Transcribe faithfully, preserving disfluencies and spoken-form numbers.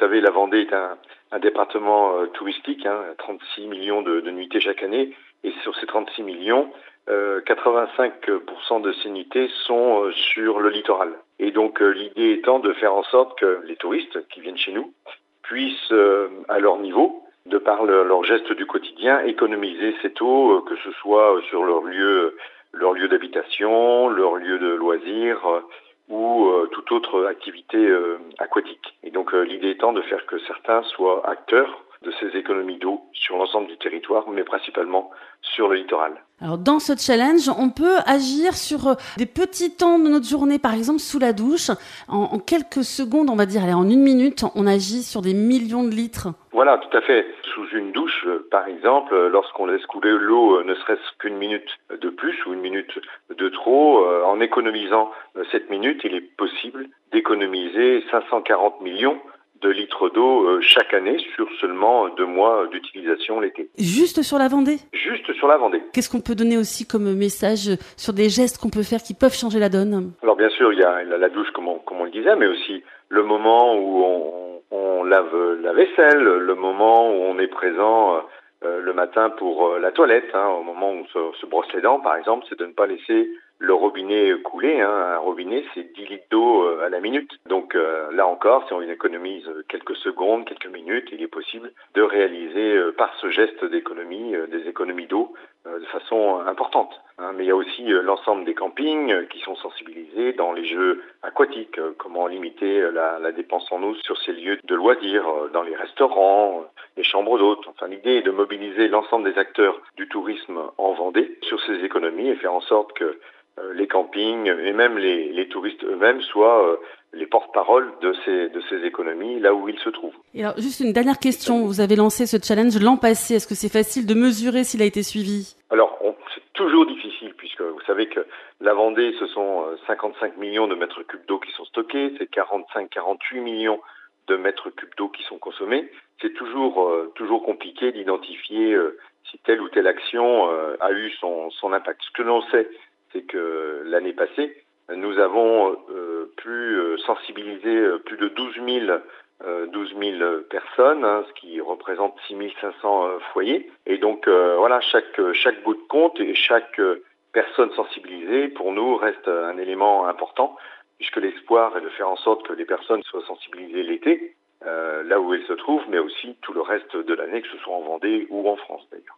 savez, la Vendée est un, un département euh, touristique, hein, trente-six millions de, de nuitées chaque année. Et sur ces trente-six millions, euh, quatre-vingt-cinq pour cent de ces nuitées sont euh, sur le littoral. Et donc euh, l'idée étant de faire en sorte que les touristes qui viennent chez nous puissent, euh, à leur niveau, de par le, leurs gestes du quotidien, économiser cette eau, euh, que ce soit sur leur lieu, leur lieu d'habitation, leur lieu de loisirs euh, ou euh, toute autre activité euh, aquatique. Et donc euh, l'idée étant de faire que certains soient acteurs de ces économies d'eau sur l'ensemble du territoire, mais principalement sur le littoral. Alors dans ce challenge, on peut agir sur des petits temps de notre journée, par exemple sous la douche. En, en quelques secondes, on va dire, allez, en une minute, on agit sur des millions de litres. Voilà, tout à fait. Sous une douche, par exemple, lorsqu'on laisse couler l'eau ne serait-ce qu'une minute de plus ou une minute de trop, en économisant cette minute, il est possible d'économiser cinq cent quarante millions de litres d'eau chaque année sur seulement deux mois d'utilisation l'été. Juste sur la Vendée ? Juste sur la Vendée. Qu'est-ce qu'on peut donner aussi comme message sur des gestes qu'on peut faire qui peuvent changer la donne ? Alors bien sûr, il y a la douche, comme on, comme on le disait, mais aussi le moment où on, on lave la vaisselle, le moment où on est présent euh, le matin pour la toilette, hein, au moment où on se, se brosse les dents, par exemple, c'est de ne pas laisser le robinet couler. Hein. Un robinet, c'est dix litres d'eau à la minute. Donc euh, là encore, si on économise quelques secondes, quelques minutes, il est possible de réaliser euh, par ce geste d'économie euh, des économies d'eau euh, de façon importante. Hein. Mais il y a aussi euh, l'ensemble des campings euh, qui sont sensibilisés dans les jeux aquatiques, euh, comment limiter euh, la, la dépense en eau sur ces lieux de loisirs, euh, dans les restaurants, euh, les chambres d'hôtes. Enfin, l'idée est de mobiliser l'ensemble des acteurs du tourisme en Vendée sur ces économies et faire en sorte que les campings et même les, les touristes eux-mêmes soient euh, les porte-parole de ces, de ces économies là où ils se trouvent. Et alors, juste une dernière question. Vous avez lancé ce challenge l'an passé. Est-ce que c'est facile de mesurer s'il a été suivi ? Alors, on, c'est toujours difficile puisque vous savez que la Vendée, ce sont cinquante-cinq millions de mètres cubes d'eau qui sont stockés, c'est quarante-cinq à quarante-huit millions de mètres cubes d'eau qui sont consommés. C'est toujours, euh, toujours compliqué d'identifier euh, si telle ou telle action euh, a eu son, son impact. Ce que l'on sait, c'est que l'année passée, nous avons euh, pu euh, sensibiliser euh, plus de douze mille personnes, hein, ce qui représente six mille cinq cents euh, foyers. Et donc euh, voilà, chaque chaque bout de compte et chaque euh, personne sensibilisée, pour nous, reste un élément important, puisque l'espoir est de faire en sorte que les personnes soient sensibilisées l'été, euh, là où elles se trouvent, mais aussi tout le reste de l'année, que ce soit en Vendée ou en France d'ailleurs.